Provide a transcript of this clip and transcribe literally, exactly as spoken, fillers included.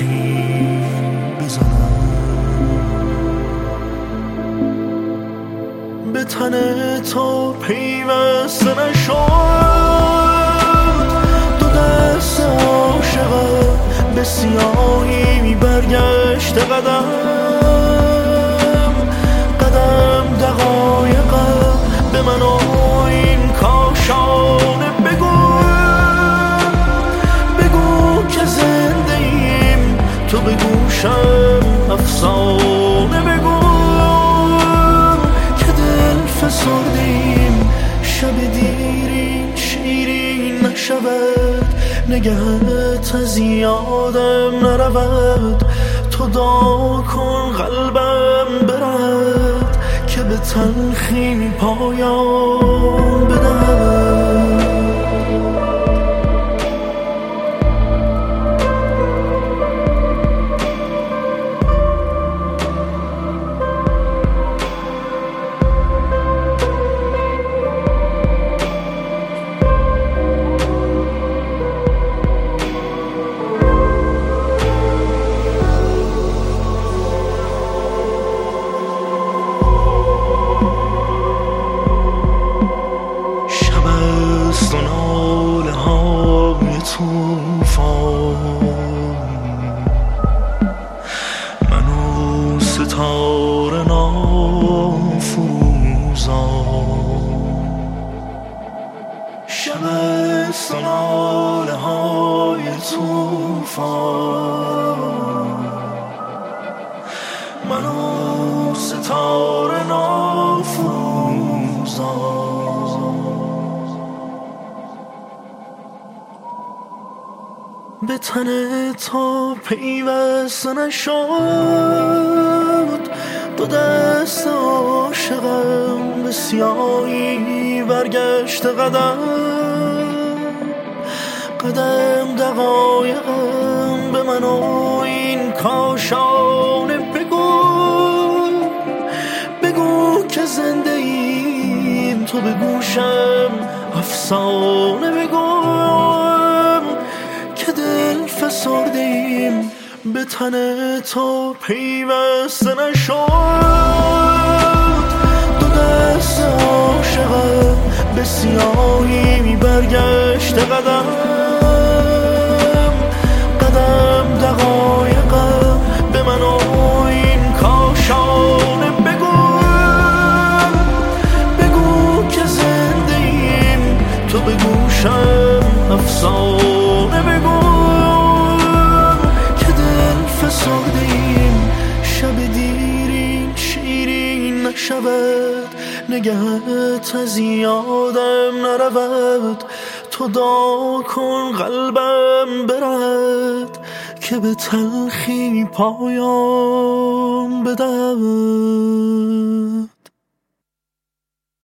حرفی بزنم. به تن تو پیوسته نشد دو دست عاشقم، به سیاهی برگشت قدم قدم دقایقم به من و این کاشانه بگو بگو که زنده ایم، تو به گوشم افسانه بگو که دل فسردیم، شب دیرین شیرین نشود، نگهت از یادم نرود، تو دعا کن قلبم برد که به تلخی پایان بدهد. و ناله های توفان، من و ستاره نافروزان، شب است و ناله های توفان، من و ستاره نافروزان. به تن تو پیوسته نشد دو دست عاشقم، به سیاهی برگشت قدم قدم دقایقم به من و این کاشانه بگو بگو که زنده ایم، تو به گوشم افسانه بگو که دل فسرده ایم، به تن تو پیوسته نشد دو دست عاشقم، به سیاهی برگشت قدم قدم دقایقم به من و این کاشانه بگو بگو که زنده ایم، تو به گوشم افسانه بگو که دل فسرده ایم، شب دیرین شیرین نشود، نگهت از یادم نرود، تو دعا کن قلبم برد که به تلخی پایان بدهد.